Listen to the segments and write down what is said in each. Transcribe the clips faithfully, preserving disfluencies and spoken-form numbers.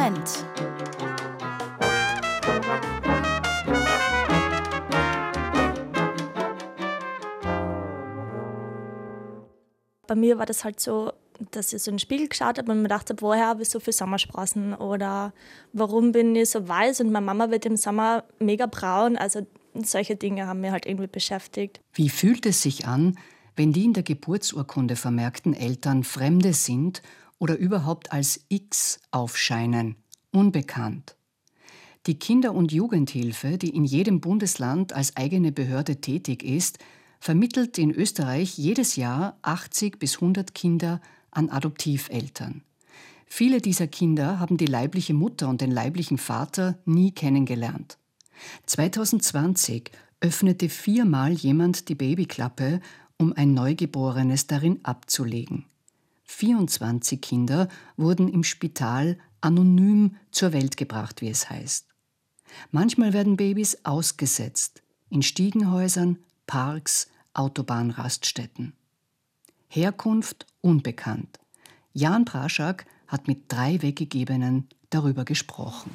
Moment. Bei mir war das halt so, dass ich so in den Spiegel geschaut habe und mir dachte, woher habe ich so viele Sommersprossen oder warum bin ich so weiß und meine Mama wird im Sommer mega braun. Also solche Dinge haben mich halt irgendwie beschäftigt. Wie fühlt es sich an, wenn die in der Geburtsurkunde vermerkten Eltern Fremde sind oder überhaupt als X aufscheinen, unbekannt? Die Kinder- und Jugendhilfe, die in jedem Bundesland als eigene Behörde tätig ist, vermittelt in Österreich jedes Jahr achtzig bis hundert Kinder an Adoptiveltern. Viele dieser Kinder haben die leibliche Mutter und den leiblichen Vater nie kennengelernt. zweitausendzwanzig öffnete viermal jemand die Babyklappe, um ein Neugeborenes darin abzulegen. vierundzwanzig Kinder wurden im Spital anonym zur Welt gebracht, wie es heißt. Manchmal werden Babys ausgesetzt, in Stiegenhäusern, Parks, Autobahnraststätten. Herkunft unbekannt. Jan Praschak hat mit drei Weggegebenen darüber gesprochen.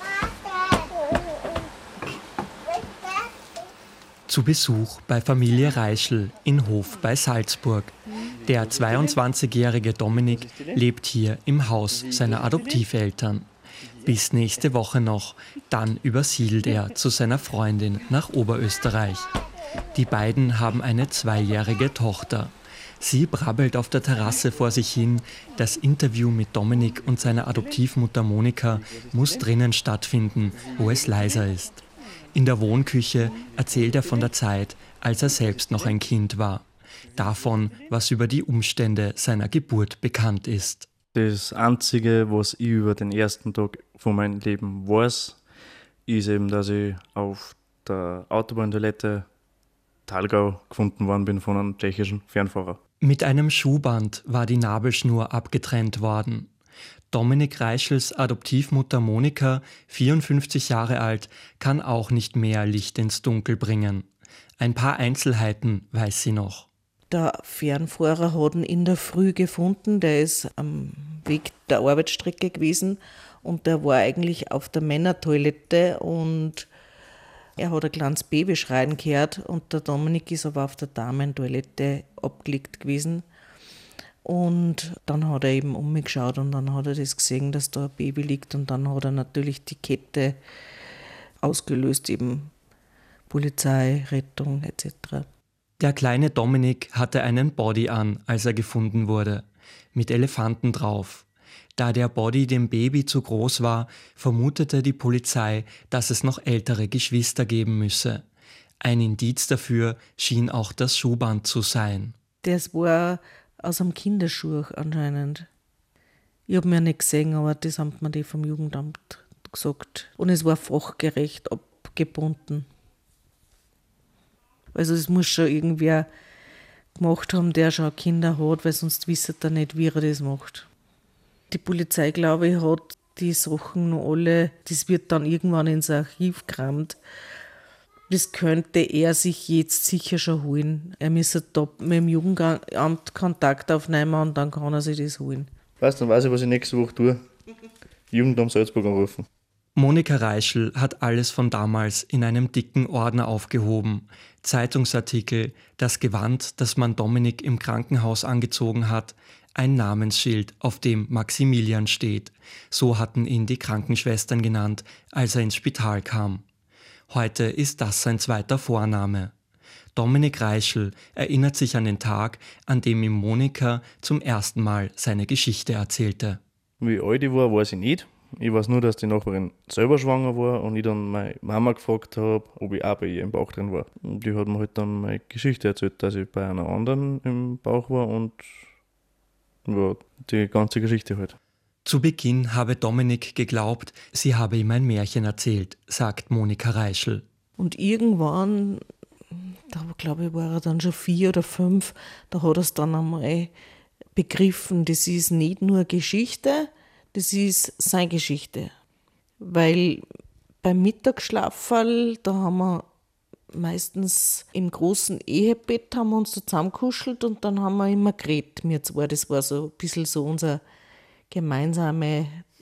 Zu Besuch bei Familie Reischl in Hof bei Salzburg. Der zweiundzwanzigjährige Dominik lebt hier im Haus seiner Adoptiveltern. Bis nächste Woche noch, dann übersiedelt er zu seiner Freundin nach Oberösterreich. Die beiden haben eine zweijährige Tochter. Sie brabbelt auf der Terrasse vor sich hin. Das Interview mit Dominik und seiner Adoptivmutter Monika muss drinnen stattfinden, wo es leiser ist. In der Wohnküche erzählt er von der Zeit, als er selbst noch ein Kind war. Davon, was über die Umstände seiner Geburt bekannt ist. Das Einzige, was ich über den ersten Tag von meinem Leben weiß, ist eben, dass ich auf der Autobahntoilette Thalgau gefunden worden bin von einem tschechischen Fernfahrer. Mit einem Schuhband war die Nabelschnur abgetrennt worden. Dominik Reischls Adoptivmutter Monika, vierundfünfzig Jahre alt, kann auch nicht mehr Licht ins Dunkel bringen. Ein paar Einzelheiten weiß sie noch. Der Fernfahrer hat ihn in der Früh gefunden, der ist am Weg der Arbeitsstrecke gewesen und der war eigentlich auf der Männertoilette und er hat ein kleines Baby schreien gehört und der Dominik ist aber auf der Damentoilette abgelegt gewesen. Und dann hat er eben um mich geschaut und dann hat er das gesehen, dass da ein Baby liegt und dann hat er natürlich die Kette ausgelöst, eben Polizei, Rettung et cetera. Der kleine Dominik hatte einen Body an, als er gefunden wurde, mit Elefanten drauf. Da der Body dem Baby zu groß war, vermutete die Polizei, dass es noch ältere Geschwister geben müsse. Ein Indiz dafür schien auch das Schuhband zu sein. Das war aus einem Kinderschuh anscheinend. Ich habe mir nicht gesehen, aber das haben mir die vom Jugendamt gesagt. Und es war fachgerecht abgebunden. Also es muss schon irgendwer gemacht haben, der schon Kinder hat, weil sonst wisst er nicht, wie er das macht. Die Polizei, glaube ich, hat die Sachen noch alle, das wird dann irgendwann ins Archiv gekramt. Das könnte er sich jetzt sicher schon holen. Er müsste da mit dem Jugendamt Kontakt aufnehmen und dann kann er sich das holen. Weißt du, dann weiß ich, was ich nächste Woche tue. Jugendamt Salzburg anrufen. Monika Reischl hat alles von damals in einem dicken Ordner aufgehoben. Zeitungsartikel, das Gewand, das man Dominik im Krankenhaus angezogen hat, ein Namensschild, auf dem Maximilian steht. So hatten ihn die Krankenschwestern genannt, als er ins Spital kam. Heute ist das sein zweiter Vorname. Dominik Reischl erinnert sich an den Tag, an dem ihm Monika zum ersten Mal seine Geschichte erzählte. Wie alt ich war, weiß ich nicht. Ich weiß nur, dass die Nachbarin selber schwanger war und ich dann meine Mama gefragt habe, ob ich auch bei ihr im Bauch drin war. Und die hat mir halt dann meine Geschichte erzählt, dass ich bei einer anderen im Bauch war und ja, die ganze Geschichte halt. Zu Beginn habe Dominik geglaubt, sie habe ihm ein Märchen erzählt, sagt Monika Reischl. Und irgendwann, da glaube ich, war er dann schon vier oder fünf, da hat er es dann einmal begriffen, das ist nicht nur Geschichte, das ist seine Geschichte. Weil beim Mittagsschlaferl, da haben wir meistens im großen Ehebett haben wir uns da zusammengekuschelt und dann haben wir immer geredet, wir zwei. Das war so ein bisschen so unsere gemeinsame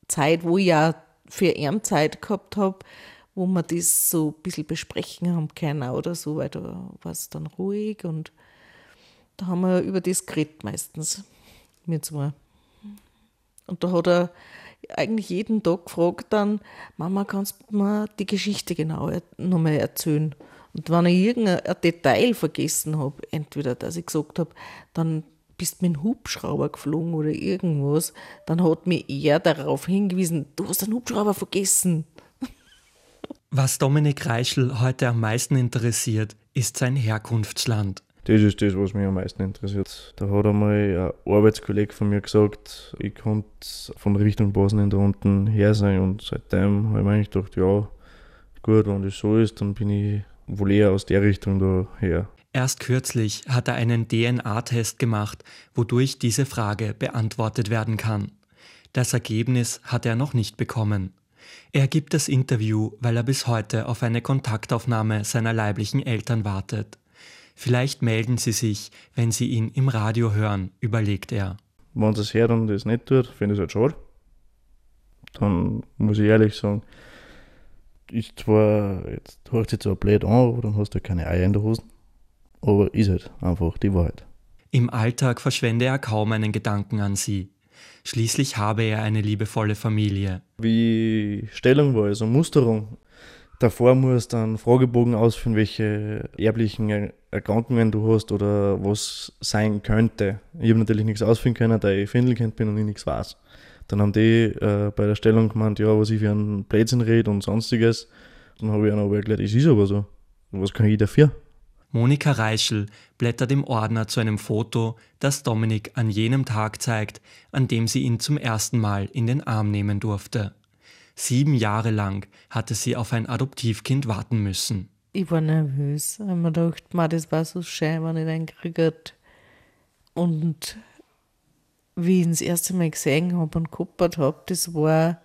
Zeit, wo ich ja für ihn Zeit gehabt habe, wo wir das so ein bisschen besprechen haben können oder so, weil da war es dann ruhig und da haben wir über das geredet meistens, wir zwei. Und da hat er eigentlich jeden Tag gefragt dann, Mama, kannst du mir die Geschichte genau nochmal erzählen? Und wenn ich irgendein Detail vergessen habe, entweder, dass ich gesagt habe, dann bist du mit dem Hubschrauber geflogen oder irgendwas, dann hat mich er darauf hingewiesen, du hast den Hubschrauber vergessen. Was Dominik Reischl heute am meisten interessiert, ist sein Herkunftsland. Das ist das, was mich am meisten interessiert. Da hat einmal ein Arbeitskollege von mir gesagt, ich konnte von Richtung Bosnien da unten her sein. Und seitdem habe ich mir eigentlich gedacht, ja, gut, wenn das so ist, dann bin ich wohl eher aus der Richtung da her. Erst kürzlich hat er einen D N A-Test gemacht, wodurch diese Frage beantwortet werden kann. Das Ergebnis hat er noch nicht bekommen. Er gibt das Interview, weil er bis heute auf eine Kontaktaufnahme seiner leiblichen Eltern wartet. Vielleicht melden sie sich, wenn sie ihn im Radio hören, überlegt er. Wenn sie es hört und das nicht tut, finde ich es halt schade. Dann muss ich ehrlich sagen, ist zwar, jetzt hört sich zwar blöd an, aber dann hast du keine Eier in der Hose. Aber ist halt einfach die Wahrheit. Im Alltag verschwende er kaum einen Gedanken an sie. Schließlich habe er eine liebevolle Familie. Wie Stellung war, also Musterung. Davor musst du einen Fragebogen ausfüllen, welche erblichen Erkrankungen du hast oder was sein könnte. Ich habe natürlich nichts ausfüllen können, da ich Findelkind bin und ich nichts weiß. Dann haben die äh, bei der Stellung gemeint, ja, was ich für einen Blödsinn rede und sonstiges. Dann habe ich ihnen aber erklärt, es ist aber so. Was kann ich dafür? Monika Reischl blättert im Ordner zu einem Foto, das Dominik an jenem Tag zeigt, an dem sie ihn zum ersten Mal in den Arm nehmen durfte. Sieben Jahre lang hatte sie auf ein Adoptivkind warten müssen. Ich war nervös. Ich habe mir gedacht, man, das war so schön, wenn ich den kriege. Und wie ich ihn das erste Mal gesehen habe und gekoppert habe, das war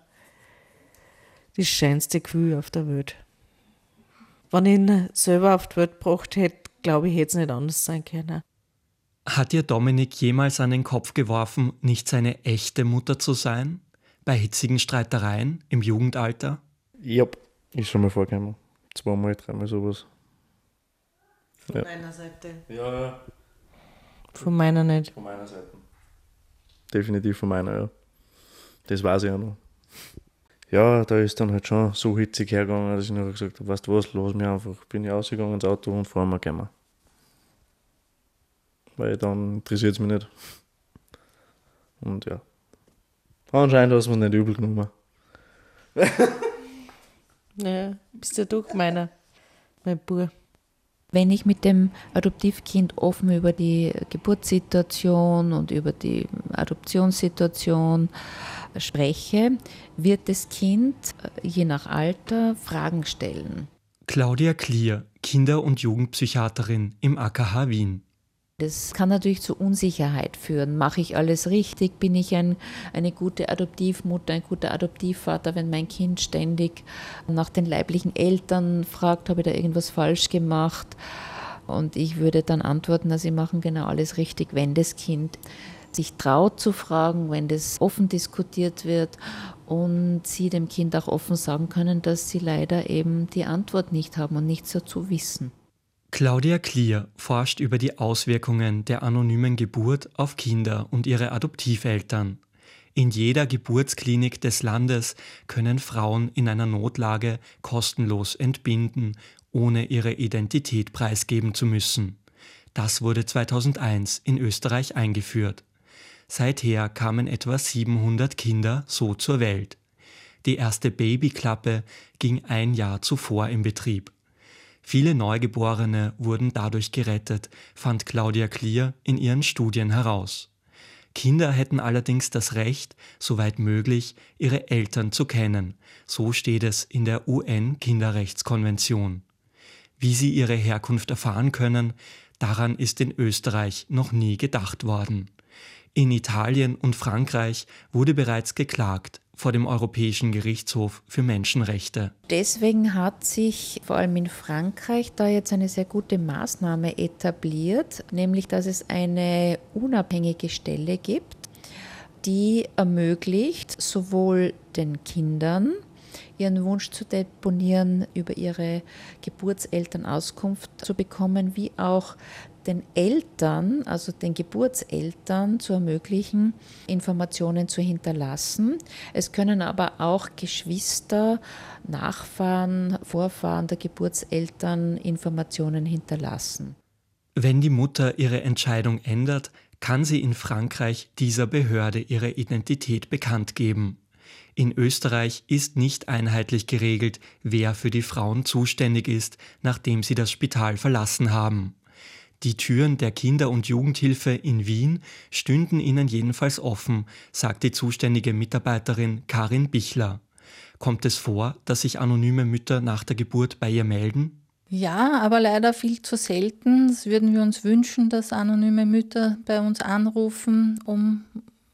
das schönste Gefühl auf der Welt. Wenn ich ihn selber auf die Welt gebracht hätte, glaube ich, hätte es nicht anders sein können. Hat dir Dominik jemals an den Kopf geworfen, nicht seine echte Mutter zu sein? Bei hitzigen Streitereien im Jugendalter? Ja, ist schon mal vorgekommen. Zweimal, dreimal sowas. Von ja. meiner Seite? Ja, ja. Von meiner nicht? Von meiner Seite. Definitiv von meiner, ja. Das weiß ich auch noch. Ja, da ist dann halt schon so hitzig hergegangen, dass ich nachher gesagt habe, weißt du was, lass mich einfach. Bin ich rausgegangen ins Auto und fahren wir gehen. Weil dann interessiert es mich nicht. Und ja. Anscheinend hast du mir nicht übel genommen. Ja, bist ja doch meiner, mein Bub. Wenn ich mit dem Adoptivkind offen über die Geburtssituation und über die Adoptionssituation spreche, wird das Kind je nach Alter Fragen stellen. Claudia Klier, Kinder- und Jugendpsychiaterin im A K H Wien. Das kann natürlich zu Unsicherheit führen. Mache ich alles richtig? Bin ich ein, eine gute Adoptivmutter, ein guter Adoptivvater, wenn mein Kind ständig nach den leiblichen Eltern fragt, habe ich da irgendwas falsch gemacht? Und ich würde dann antworten, dass sie machen genau alles richtig, wenn das Kind sich traut zu fragen, wenn das offen diskutiert wird und sie dem Kind auch offen sagen können, dass sie leider eben die Antwort nicht haben und nichts dazu wissen. Claudia Klier forscht über die Auswirkungen der anonymen Geburt auf Kinder und ihre Adoptiveltern. In jeder Geburtsklinik des Landes können Frauen in einer Notlage kostenlos entbinden, ohne ihre Identität preisgeben zu müssen. Das wurde zweitausendeins in Österreich eingeführt. Seither kamen etwa siebenhundert Kinder so zur Welt. Die erste Babyklappe ging ein Jahr zuvor in Betrieb. Viele Neugeborene wurden dadurch gerettet, fand Claudia Klier in ihren Studien heraus. Kinder hätten allerdings das Recht, soweit möglich, ihre Eltern zu kennen. So steht es in der U N-Kinderrechtskonvention. Wie sie ihre Herkunft erfahren können, daran ist in Österreich noch nie gedacht worden. In Italien und Frankreich wurde bereits geklagt vor dem Europäischen Gerichtshof für Menschenrechte. Deswegen hat sich vor allem in Frankreich da jetzt eine sehr gute Maßnahme etabliert, nämlich dass es eine unabhängige Stelle gibt, die ermöglicht, sowohl den Kindern ihren Wunsch zu deponieren, über ihre Geburtseltern Auskunft zu bekommen, wie auch den Eltern, also den Geburtseltern, zu ermöglichen, Informationen zu hinterlassen. Es können aber auch Geschwister, Nachfahren, Vorfahren der Geburtseltern Informationen hinterlassen. Wenn die Mutter ihre Entscheidung ändert, kann sie in Frankreich dieser Behörde ihre Identität bekannt geben. In Österreich ist nicht einheitlich geregelt, wer für die Frauen zuständig ist, nachdem sie das Spital verlassen haben. Die Türen der Kinder- und Jugendhilfe in Wien stünden ihnen jedenfalls offen, sagt die zuständige Mitarbeiterin Karin Bichler. Kommt es vor, dass sich anonyme Mütter nach der Geburt bei ihr melden? Ja, aber leider viel zu selten. Das würden wir uns wünschen, dass anonyme Mütter bei uns anrufen, um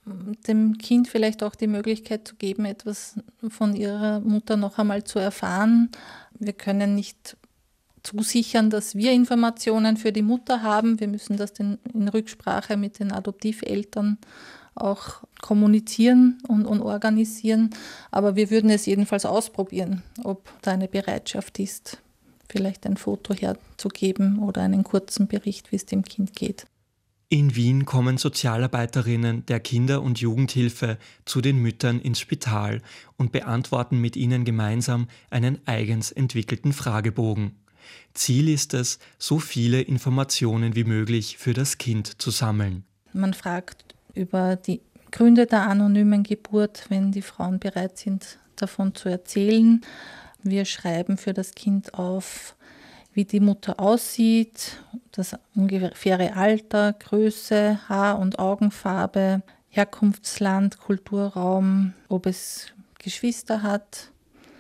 dem Kind vielleicht auch die Möglichkeit zu geben, etwas von ihrer Mutter noch einmal zu erfahren. Wir können nicht zusichern, dass wir Informationen für die Mutter haben. Wir müssen das in Rücksprache mit den Adoptiveltern auch kommunizieren und, und organisieren. Aber wir würden es jedenfalls ausprobieren, ob da eine Bereitschaft ist, vielleicht ein Foto herzugeben oder einen kurzen Bericht, wie es dem Kind geht. In Wien kommen Sozialarbeiterinnen der Kinder- und Jugendhilfe zu den Müttern ins Spital und beantworten mit ihnen gemeinsam einen eigens entwickelten Fragebogen. Ziel ist es, so viele Informationen wie möglich für das Kind zu sammeln. Man fragt über die Gründe der anonymen Geburt, wenn die Frauen bereit sind, davon zu erzählen. Wir schreiben für das Kind auf, wie die Mutter aussieht, das ungefähre Alter, Größe, Haar- und Augenfarbe, Herkunftsland, Kulturraum, ob es Geschwister hat,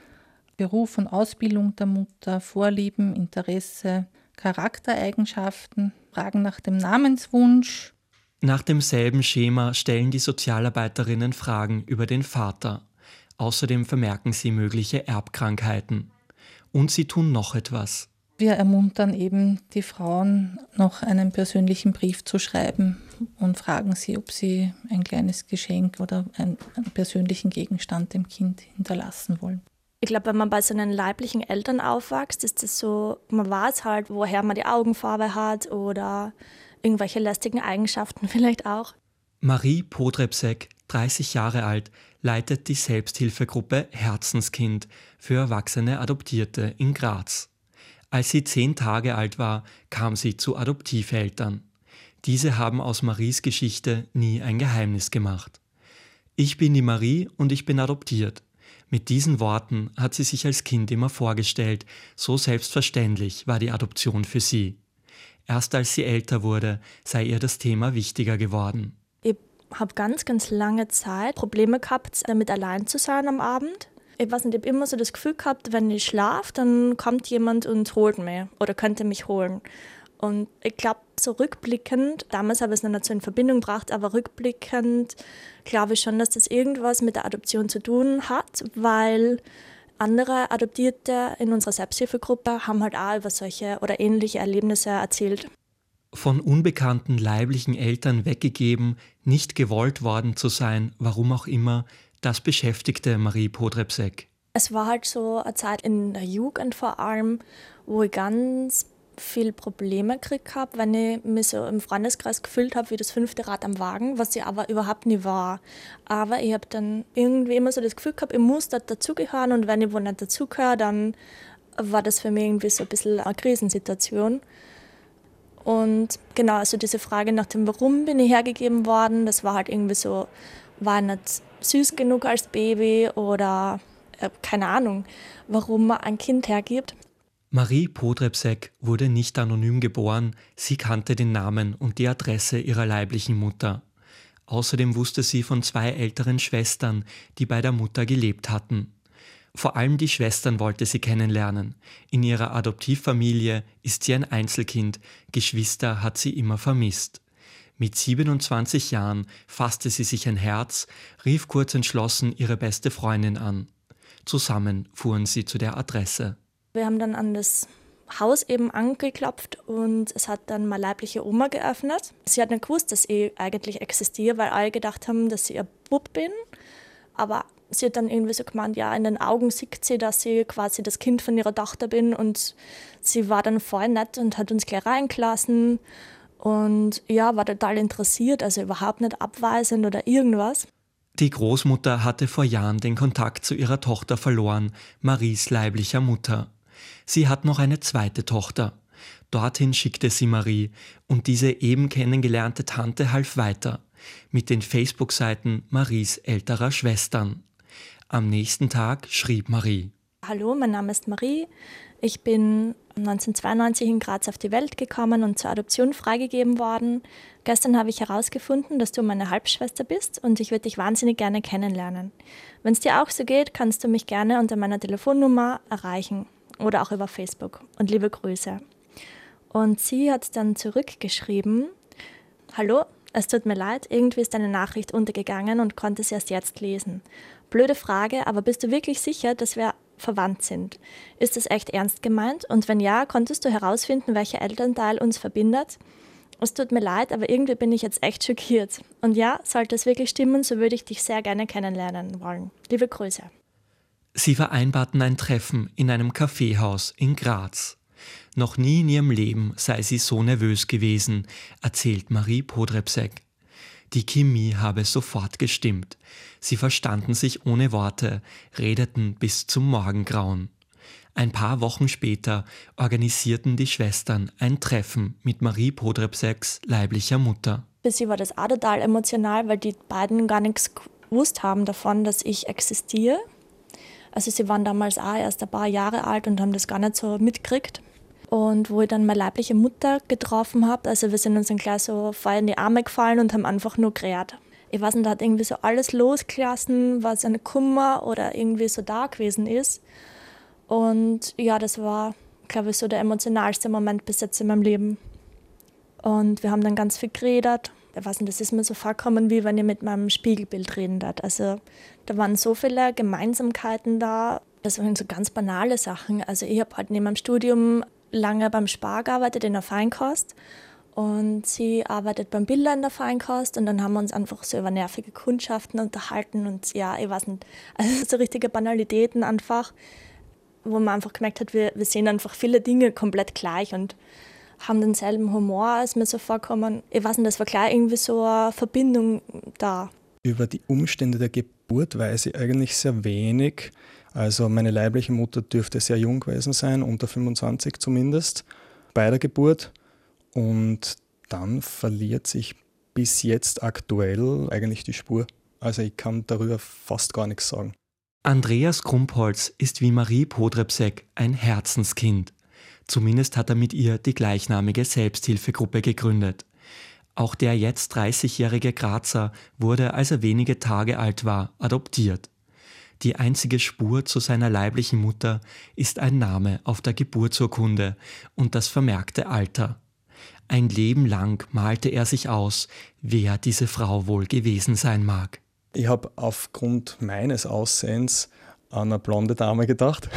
Beruf und Ausbildung der Mutter, Vorlieben, Interesse, Charaktereigenschaften, Fragen nach dem Namenswunsch. Nach demselben Schema stellen die Sozialarbeiterinnen Fragen über den Vater. Außerdem vermerken sie mögliche Erbkrankheiten. Und sie tun noch etwas. Wir ermuntern eben die Frauen, noch einen persönlichen Brief zu schreiben und fragen sie, ob sie ein kleines Geschenk oder einen, einen persönlichen Gegenstand dem Kind hinterlassen wollen. Ich glaube, wenn man bei seinen leiblichen Eltern aufwächst, ist es so, man weiß halt, woher man die Augenfarbe hat oder irgendwelche lästigen Eigenschaften vielleicht auch. Marie Podrebsek, dreißig Jahre alt, leitet die Selbsthilfegruppe Herzenskind für erwachsene Adoptierte in Graz. Als sie zehn Tage alt war, kam sie zu Adoptiveltern. Diese haben aus Maries Geschichte nie ein Geheimnis gemacht. Ich bin die Marie und ich bin adoptiert. Mit diesen Worten hat sie sich als Kind immer vorgestellt, so selbstverständlich war die Adoption für sie. Erst als sie älter wurde, sei ihr das Thema wichtiger geworden. Ich habe ganz, ganz lange Zeit Probleme gehabt, damit allein zu sein am Abend. Ich weiß nicht, ich habe immer so das Gefühl gehabt, wenn ich schlafe, dann kommt jemand und holt mich oder könnte mich holen. Und ich glaube, so rückblickend, damals habe ich es noch nicht so in Verbindung gebracht, aber rückblickend glaube ich schon, dass das irgendwas mit der Adoption zu tun hat, weil andere Adoptierte in unserer Selbsthilfegruppe haben halt auch über solche oder ähnliche Erlebnisse erzählt. Von unbekannten leiblichen Eltern weggegeben, nicht gewollt worden zu sein, warum auch immer, das beschäftigte Marie Podrebsek. Es war halt so eine Zeit in der Jugend vor allem, wo ich ganz viel Probleme gekriegt habe, wenn ich mich so im Freundeskreis gefühlt habe wie das fünfte Rad am Wagen, was ich aber überhaupt nie war. Aber ich habe dann irgendwie immer so das Gefühl gehabt, ich muss da dazugehören und wenn ich wo nicht dazugehöre, dann war das für mich irgendwie so ein bisschen eine Krisensituation. Und genau, also diese Frage nach dem Warum bin ich hergegeben worden, das war halt irgendwie so, war ich nicht süß genug als Baby oder äh, keine Ahnung, warum man ein Kind hergibt. Marie Podrebsek wurde nicht anonym geboren, sie kannte den Namen und die Adresse ihrer leiblichen Mutter. Außerdem wusste sie von zwei älteren Schwestern, die bei der Mutter gelebt hatten. Vor allem die Schwestern wollte sie kennenlernen. In ihrer Adoptivfamilie ist sie ein Einzelkind, Geschwister hat sie immer vermisst. Mit siebenundzwanzig Jahren fasste sie sich ein Herz, rief kurz entschlossen ihre beste Freundin an. Zusammen fuhren sie zu der Adresse. Wir haben dann an das Haus eben angeklopft und es hat dann meine leibliche Oma geöffnet. Sie hat nicht gewusst, dass ich eigentlich existiere, weil alle gedacht haben, dass ich ein Bub bin. Aber sie hat dann irgendwie so gemeint, ja, in den Augen sieht sie, dass ich quasi das Kind von ihrer Tochter bin. Und sie war dann voll nett und hat uns gleich reingelassen. Und ja, war total interessiert, also überhaupt nicht abweisend oder irgendwas. Die Großmutter hatte vor Jahren den Kontakt zu ihrer Tochter verloren, Maries leiblicher Mutter. Sie hat noch eine zweite Tochter. Dorthin schickte sie Marie und diese eben kennengelernte Tante half weiter mit den Facebook-Seiten Maries älterer Schwestern. Am nächsten Tag schrieb Marie: Hallo, mein Name ist Marie. Ich bin neunzehnhundertzweiundneunzig in Graz auf die Welt gekommen und zur Adoption freigegeben worden. Gestern habe ich herausgefunden, dass du meine Halbschwester bist und ich würde dich wahnsinnig gerne kennenlernen. Wenn es dir auch so geht, kannst du mich gerne unter meiner Telefonnummer erreichen oder auch über Facebook. Und liebe Grüße. Und sie hat dann zurückgeschrieben: Hallo, es tut mir leid, irgendwie ist deine Nachricht untergegangen und konnte sie erst jetzt lesen. Blöde Frage, aber bist du wirklich sicher, dass wir verwandt sind? Ist es echt ernst gemeint? Und wenn ja, konntest du herausfinden, welcher Elternteil uns verbindet? Es tut mir leid, aber irgendwie bin ich jetzt echt schockiert. Und ja, sollte es wirklich stimmen, so würde ich dich sehr gerne kennenlernen wollen. Liebe Grüße. Sie vereinbarten ein Treffen in einem Kaffeehaus in Graz. Noch nie in ihrem Leben sei sie so nervös gewesen, erzählt Marie Podrebsek. Die Chemie habe sofort gestimmt. Sie verstanden sich ohne Worte, redeten bis zum Morgengrauen. Ein paar Wochen später organisierten die Schwestern ein Treffen mit Marie Podrebseks leiblicher Mutter. Für sie war das auch total emotional, weil die beiden gar nichts gewusst haben davon, dass ich existiere. Also sie waren damals auch erst ein paar Jahre alt und haben das gar nicht so mitgekriegt. Und wo ich dann meine leibliche Mutter getroffen habe, also wir sind uns dann gleich so voll in die Arme gefallen und haben einfach nur geredet. Ich weiß nicht, da hat irgendwie so alles losgelassen, was eine Kummer oder irgendwie so da gewesen ist. Und ja, das war, glaube ich, so der emotionalste Moment bis jetzt in meinem Leben. Und wir haben dann ganz viel geredet. Ich weiß nicht, das ist mir so vorgekommen, wie wenn ich mit meinem Spiegelbild reden darf. Also da waren so viele Gemeinsamkeiten da. Das waren so ganz banale Sachen. Also ich habe halt neben meinem Studium lange beim Spar gearbeitet in der Feinkost und sie arbeitet beim Biller in der Feinkost und dann haben wir uns einfach so über nervige Kundschaften unterhalten und ja, ich weiß nicht, also so richtige Banalitäten einfach, wo man einfach gemerkt hat, wir, wir sehen einfach viele Dinge komplett gleich und haben denselben Humor, als mir so vorkommen. Ich weiß nicht, das war gleich irgendwie so eine Verbindung da. Über die Umstände der Geburt weiß ich eigentlich sehr wenig. Also meine leibliche Mutter dürfte sehr jung gewesen sein, unter fünfundzwanzig zumindest, bei der Geburt. Und dann verliert sich bis jetzt aktuell eigentlich die Spur. Also ich kann darüber fast gar nichts sagen. Andreas Krumpholz ist wie Marie Podrebsek ein Herzenskind. Zumindest hat er mit ihr die gleichnamige Selbsthilfegruppe gegründet. Auch der jetzt dreißigjährige Grazer wurde, als er wenige Tage alt war, adoptiert. Die einzige Spur zu seiner leiblichen Mutter ist ein Name auf der Geburtsurkunde und das vermerkte Alter. Ein Leben lang malte er sich aus, wer diese Frau wohl gewesen sein mag. Ich habe aufgrund meines Aussehens an eine blonde Dame gedacht.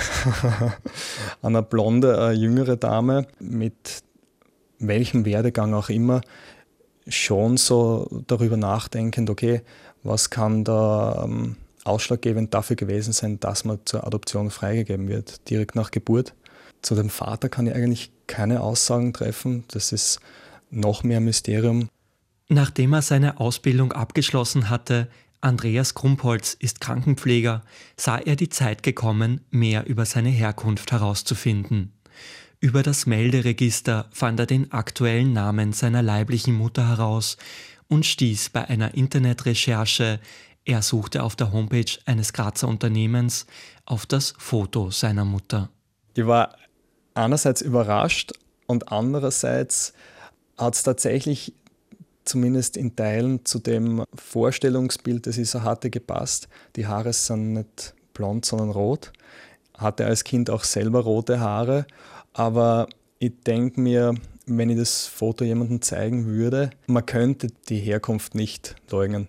An eine blonde, eine jüngere Dame mit welchem Werdegang auch immer, schon so darüber nachdenkend, okay, was kann da ähm, ausschlaggebend dafür gewesen sein, dass man zur Adoption freigegeben wird, direkt nach Geburt. Zu dem Vater kann ich eigentlich keine Aussagen treffen, das ist noch mehr Mysterium. Nachdem er seine Ausbildung abgeschlossen hatte, Andreas Krumpholz ist Krankenpfleger, sah er die Zeit gekommen, mehr über seine Herkunft herauszufinden. Über das Melderegister fand er den aktuellen Namen seiner leiblichen Mutter heraus und stieß bei einer Internetrecherche, er suchte auf der Homepage eines Grazer Unternehmens, auf das Foto seiner Mutter. Ich war einerseits überrascht und andererseits hat es tatsächlich zumindest in Teilen zu dem Vorstellungsbild, das ich so hatte, gepasst. Die Haare sind nicht blond, sondern rot. Hatte als Kind auch selber rote Haare. Aber ich denke mir, wenn ich das Foto jemandem zeigen würde, man könnte die Herkunft nicht leugnen.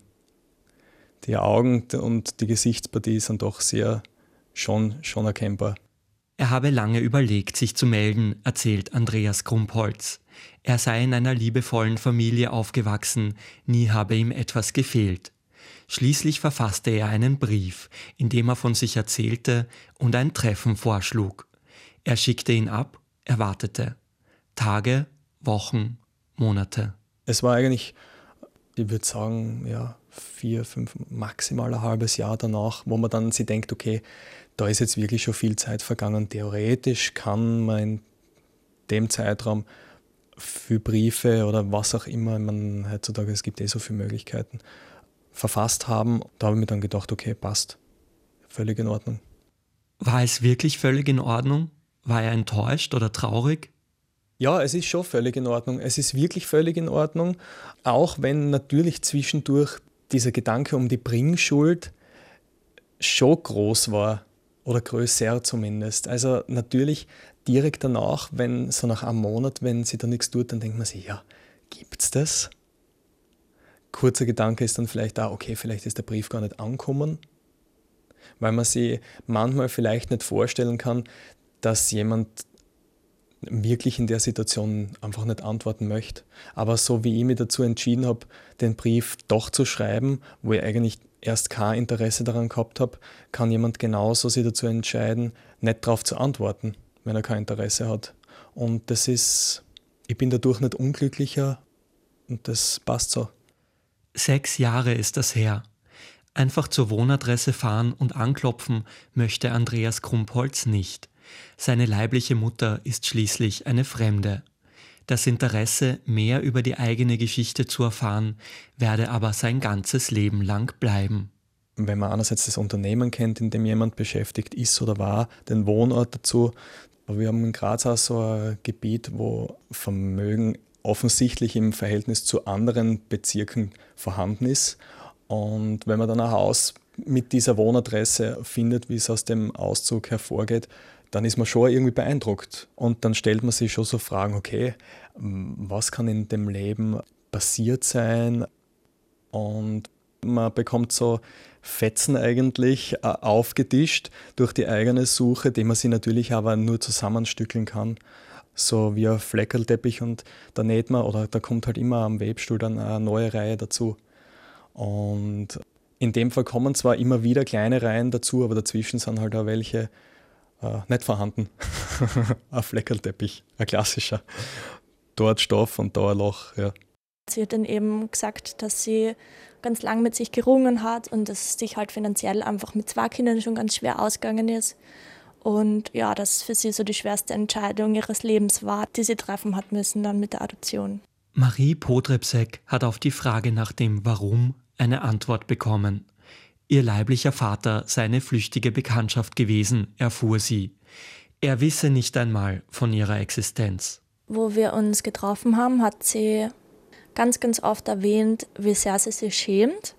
Die Augen und die Gesichtspartie sind doch sehr schon, schon erkennbar. Er habe lange überlegt, sich zu melden, erzählt Andreas Krumpholz. Er sei in einer liebevollen Familie aufgewachsen, nie habe ihm etwas gefehlt. Schließlich verfasste er einen Brief, in dem er von sich erzählte und ein Treffen vorschlug. Er schickte ihn ab, er wartete. Tage, Wochen, Monate. Es war eigentlich, ich würde sagen, ja, vier, fünf, maximal ein halbes Jahr danach, wo man dann sich denkt, okay, da ist jetzt wirklich schon viel Zeit vergangen. Theoretisch kann man in dem Zeitraum für Briefe oder was auch immer, man heutzutage, es gibt eh so viele Möglichkeiten, verfasst haben. Da habe ich mir dann gedacht, okay, passt. Völlig in Ordnung. War es wirklich völlig in Ordnung? War er enttäuscht oder traurig? Ja, es ist schon völlig in Ordnung. Es ist wirklich völlig in Ordnung, auch wenn natürlich zwischendurch dieser Gedanke um die Bringschuld schon groß war oder größer zumindest. Also natürlich direkt danach, wenn so nach einem Monat, wenn sie da nichts tut, dann denkt man sich, ja, gibt's das? Kurzer Gedanke ist dann vielleicht auch, okay, vielleicht ist der Brief gar nicht angekommen, weil man sich manchmal vielleicht nicht vorstellen kann, dass jemand wirklich in der Situation einfach nicht antworten möchte. Aber so wie ich mich dazu entschieden habe, den Brief doch zu schreiben, wo ich eigentlich erst kein Interesse daran gehabt habe, kann jemand genauso sich dazu entscheiden, nicht darauf zu antworten, wenn er kein Interesse hat. Und das ist, ich bin dadurch nicht unglücklicher und das passt so. Sechs Jahre ist das her. Einfach zur Wohnadresse fahren und anklopfen möchte Andreas Krumpholz nicht. Seine leibliche Mutter ist schließlich eine Fremde. Das Interesse, mehr über die eigene Geschichte zu erfahren, werde aber sein ganzes Leben lang bleiben. Wenn man einerseits das Unternehmen kennt, in dem jemand beschäftigt ist oder war, den Wohnort dazu. Aber wir haben in Graz auch so ein Gebiet, wo Vermögen offensichtlich im Verhältnis zu anderen Bezirken vorhanden ist. Und wenn man dann ein Haus mit dieser Wohnadresse findet, wie es aus dem Auszug hervorgeht, dann ist man schon irgendwie beeindruckt. Und dann stellt man sich schon so Fragen, okay, was kann in dem Leben passiert sein? Und man bekommt so Fetzen eigentlich aufgetischt durch die eigene Suche, die man sich natürlich aber nur zusammenstückeln kann. So wie ein Fleckerlteppich und da näht man, oder da kommt halt immer am Webstuhl dann eine neue Reihe dazu. Und in dem Fall kommen zwar immer wieder kleine Reihen dazu, aber dazwischen sind halt auch welche äh, nicht vorhanden. Ein Fleckerlteppich, ein klassischer. Dort Stoff und da ein Loch, ja. Sie hat dann eben gesagt, dass sie ganz lang mit sich gerungen hat und dass es sich halt finanziell einfach mit zwei Kindern schon ganz schwer ausgegangen ist. Und ja, das für sie so die schwerste Entscheidung ihres Lebens war, die sie treffen hat müssen dann mit der Adoption. Marie Podrebsek hat auf die Frage nach dem Warum eine Antwort bekommen. Ihr leiblicher Vater sei eine flüchtige Bekanntschaft gewesen, erfuhr sie. Er wisse nicht einmal von ihrer Existenz. Wo wir uns getroffen haben, hat sie ganz, ganz oft erwähnt, wie sehr sie sich schämt.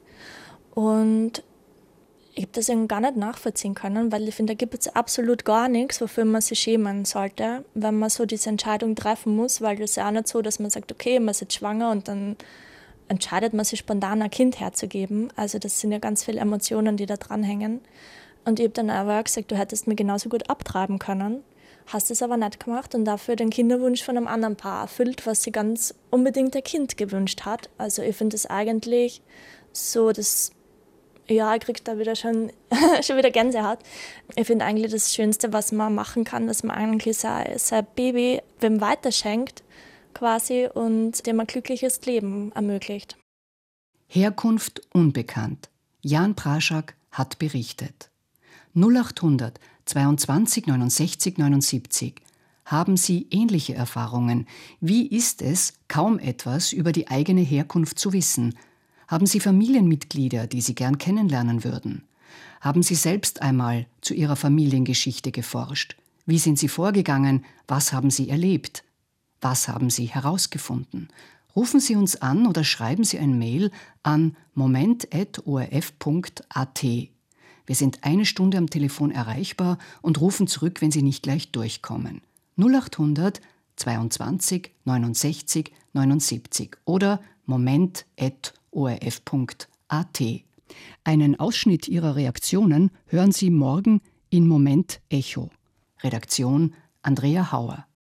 Und ich habe das eben gar nicht nachvollziehen können, weil ich finde, da gibt es absolut gar nichts, wofür man sich schämen sollte, wenn man so diese Entscheidung treffen muss, weil das ist ja auch nicht so, dass man sagt, okay, man ist jetzt schwanger und dann entscheidet man sich spontan ein Kind herzugeben. Also das sind ja ganz viele Emotionen, die da dranhängen. Und ich habe dann aber gesagt, du hättest mir genauso gut abtreiben können, hast es aber nicht gemacht und dafür den Kinderwunsch von einem anderen Paar erfüllt, was sie ganz unbedingt ein Kind gewünscht hat. Also ich finde das eigentlich so, dass ja, ich kriege da wieder schon, schon wieder Gänsehaut. Ich finde eigentlich das Schönste, was man machen kann, dass man eigentlich sein, sein Baby wem weiterschenkt quasi und dem ein glückliches Leben ermöglicht. Herkunft unbekannt. Jan Praschak hat berichtet. null achthundert zweiundzwanzig neunundsechzig neunundsiebzig. Haben Sie ähnliche Erfahrungen? Wie ist es, kaum etwas über die eigene Herkunft zu wissen? Haben Sie Familienmitglieder, die Sie gern kennenlernen würden? Haben Sie selbst einmal zu Ihrer Familiengeschichte geforscht? Wie sind Sie vorgegangen? Was haben Sie erlebt? Was haben Sie herausgefunden? Rufen Sie uns an oder schreiben Sie ein Mail an moment at o r f punkt a t. Wir sind eine Stunde am Telefon erreichbar und rufen zurück, wenn Sie nicht gleich durchkommen. null achthundert zweiundzwanzig neunundsechzig neunundsiebzig oder moment at o r f punkt a t. Einen Ausschnitt Ihrer Reaktionen hören Sie morgen in Moment Echo. Redaktion Andrea Hauer.